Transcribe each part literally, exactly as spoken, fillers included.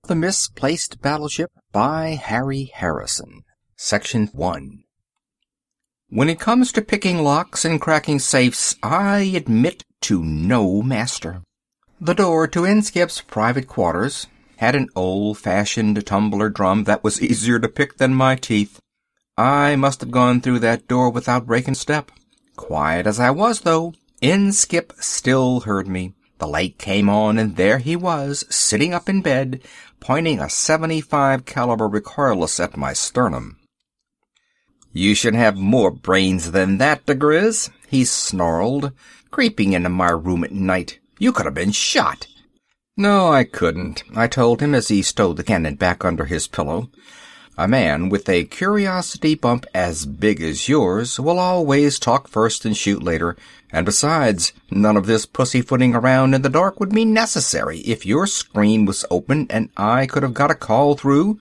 The Misplaced Battleship by Harry Harrison. Section one. When it comes to picking locks and cracking safes, I admit to no master. The door to Inskip's private quarters had an old-fashioned tumbler drum that was easier to pick than my teeth. I must have gone through that door without breaking step. Quiet as I was, though, Inskip still heard me. The light came on, and there he was, sitting up in bed, pointing a seventy-five caliber recoilless at my sternum. "You should have more brains than that, DeGriz," he snarled, creeping into my room at night. "You could have been shot." "No, I couldn't," I told him as he stowed the cannon back under his pillow. "A man with a curiosity bump as big as yours will always talk first and shoot later, and besides, none of this pussyfooting around in the dark would be necessary if your screen was open and I could have got a call through."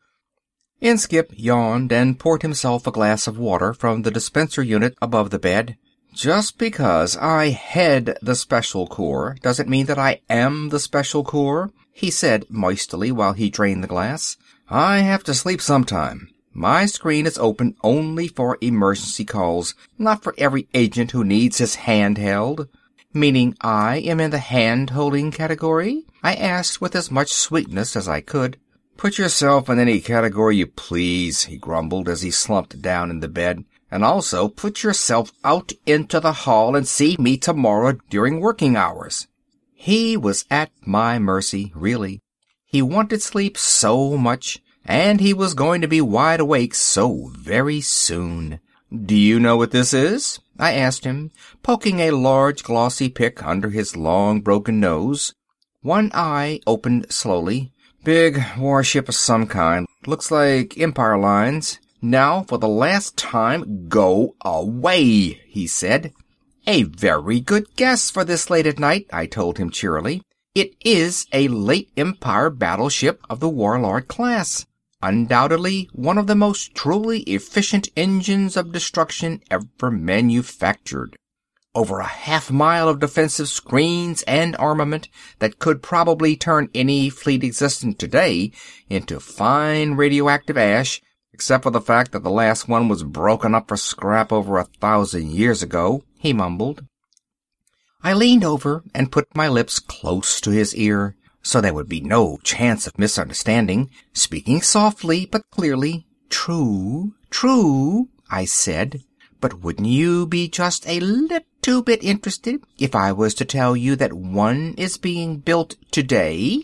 Inskip yawned and poured himself a glass of water from the dispenser unit above the bed. "Just because I head the Special Corps doesn't mean that I am the Special Corps," he said moistly while he drained the glass. "I have to sleep sometime. My screen is open only for emergency calls, not for every agent who needs his hand held." "Meaning I am in the hand-holding category?" I asked with as much sweetness as I could. "Put yourself in any category you please," he grumbled as he slumped down in the bed. "And also put yourself out into the hall and see me tomorrow during working hours." He was at my mercy, really. He wanted sleep so much, and he was going to be wide awake so very soon. "Do you know what this is?" I asked him, poking a large glossy pick under his long broken nose. One eye opened slowly. "Big warship of some kind. Looks like Empire lines." "Now, for the last time, go away," he said. "A very good guess for this late at night," I told him cheerily. "It is a late Empire battleship of the Warlord class. Undoubtedly one of the most truly efficient engines of destruction ever manufactured. Over a half mile of defensive screens and armament that could probably turn any fleet existent today into fine radioactive ash, except for the fact that the last one was broken up for scrap over a thousand years ago," he mumbled. I leaned over and put my lips close to his ear, so there would be no chance of misunderstanding, speaking softly but clearly. "True, true," I said, "but wouldn't you be just a little bit interested if I was to tell you that one is being built today?"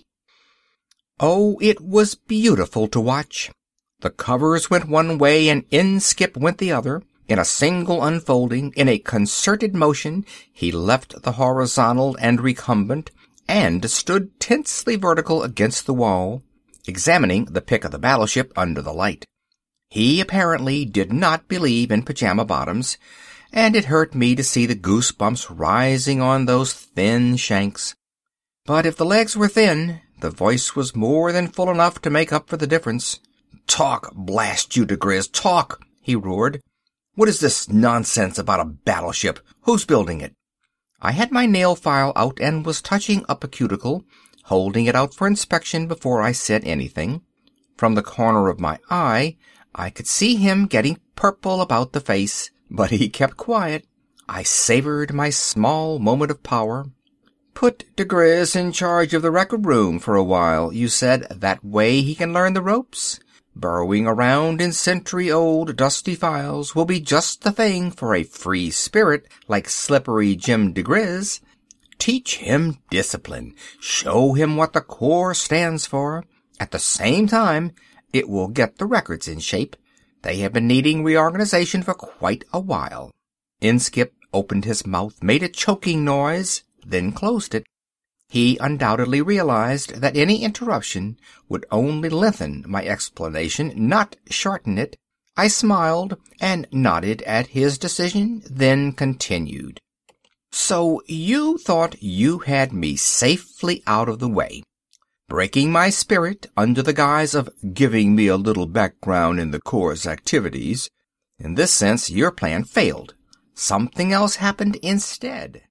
Oh, it was beautiful to watch. The covers went one way and Inskip went the other. In a single unfolding, in a concerted motion, he left the horizontal and recumbent, and stood tensely vertical against the wall, examining the pick of the battleship under the light. He apparently did not believe in pajama bottoms, and it hurt me to see the goosebumps rising on those thin shanks. But if the legs were thin, the voice was more than full enough to make up for the difference. "Talk, blast you, DeGriz, talk!" he roared. "What is this nonsense about a battleship? Who's building it?" I had my nail file out and was touching up a cuticle, holding it out for inspection before I said anything. From the corner of my eye, I could see him getting purple about the face, but he kept quiet. I savored my small moment of power. "Put DeGriz in charge of the record room for a while," you said. "That way he can learn the ropes. Burrowing around in century-old dusty files will be just the thing for a free spirit like Slippery Jim DeGriz. Teach him discipline. Show him what the Corps stands for. At the same time, it will get the records in shape. They have been needing reorganization for quite a while." Inskip opened his mouth, made a choking noise, then closed it. He undoubtedly realized that any interruption would only lengthen my explanation, not shorten it. I smiled and nodded at his decision, then continued. "So you thought you had me safely out of the way, breaking my spirit under the guise of giving me a little background in the Corps' activities. In this sense, your plan failed. Something else happened instead."